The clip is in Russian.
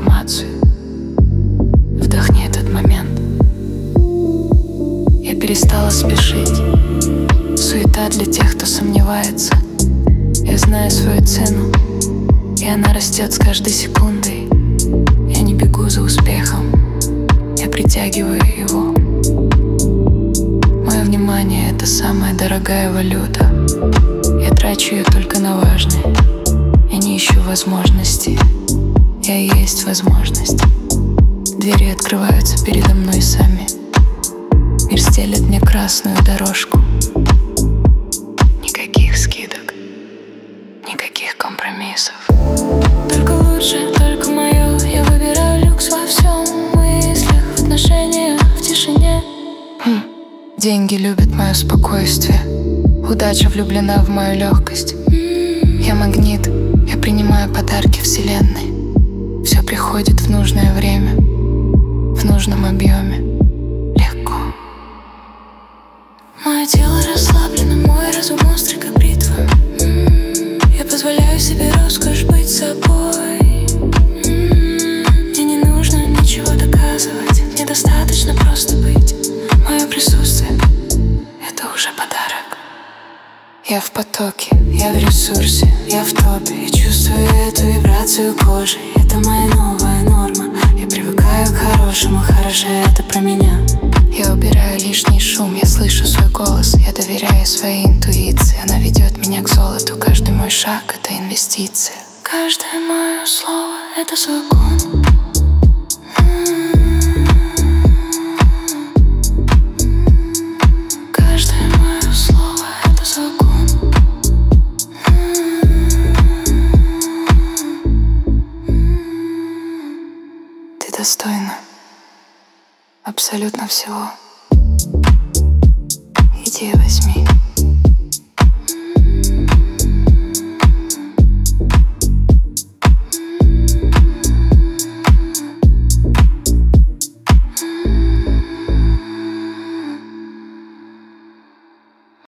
информацию. Вдохни этот момент. Я перестала спешить. Суета для тех, кто сомневается. Я знаю свою цену, и она растет с каждой секундой. Я не бегу за успехом, я притягиваю его. Мое внимание — это самая дорогая валюта. Я трачу ее только на важное. Я не ищу возможностей, я и есть возможность. Двери открываются передо мной сами. Мир стелет мне красную дорожку. Никаких скидок, никаких компромиссов. Только лучше, только мое. Я выбираю люкс во всем. В мыслях, в отношениях, в тишине. Деньги любят мое спокойствие. Удача влюблена в мою легкость. Я магнит, я принимаю подарки вселенной. Все приходит в нужное время, в нужном объеме. Легко. Мое тело расслаблено, мой разум острый, как бритва. Я позволяю себе роскошь быть собой. Мне не нужно ничего доказывать, мне достаточно просто быть. Мое присутствие — это уже подарок. Я в потоке, я в ресурсе, я в топе. Я чувствую эту вибрацию кожи. Это моя новая норма. Я привыкаю к хорошему, хорошо, это про меня. Я убираю лишний шум, я слышу свой голос. Я доверяю своей интуиции. Она ведет меня к золоту. Каждый мой шаг — это инвестиция. Каждое мое слово — это закон. Каждое мое слово — это закон. Ты достойна абсолютно всего. Иди и возьми.